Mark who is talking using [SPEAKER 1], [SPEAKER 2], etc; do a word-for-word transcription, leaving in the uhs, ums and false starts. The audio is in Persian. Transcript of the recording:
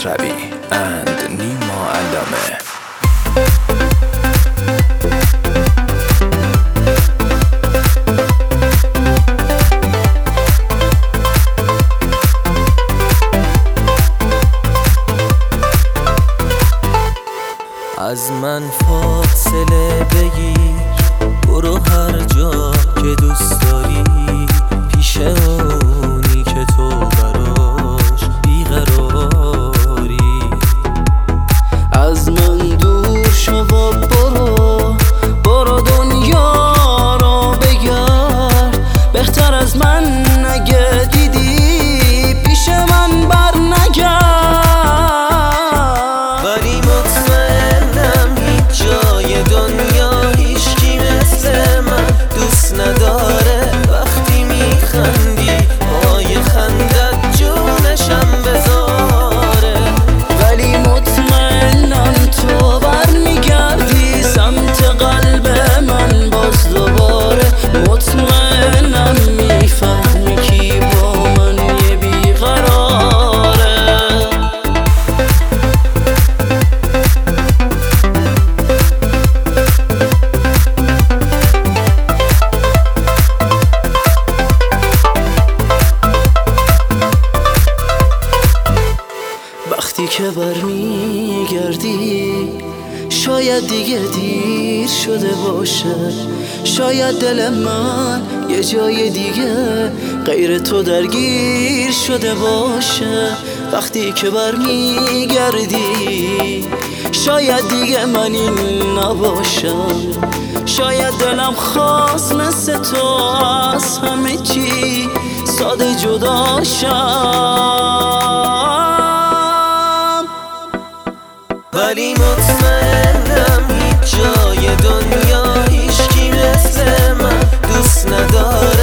[SPEAKER 1] خسروی and نیما علامه.
[SPEAKER 2] از من فاصله بگیر، برو هر جا که دوست داری، پیش اونی که تو براش بیقراری. از من دور شو و برو، برو دنیا رو بگرد. بهتر از من نگه دیدی، پیش من بر نگرد. ولی مطمئنم هیچ جای دنیا هیچکی مثل من دوست نداره. وقتی میخندی پای خندت جونشم بذاره. ولی مطمئنم تو بر میگردی سمت قلب من باز دوباره. مطمئنم میفهمی کی با من یه بیقراره. وقتی که برمیگردی شاید دیگه دیر شده باشه. شاید دل من یه جای دیگه غیر تو درگیر شده باشه. وقتی که برمیگردی شاید دیگه من این نباشم. شاید دلم خواست مثل تو از همه چی ساده جداشم. ولی مطمئنم هیچ جای دنیا هیچکی مثل من دوست نداره.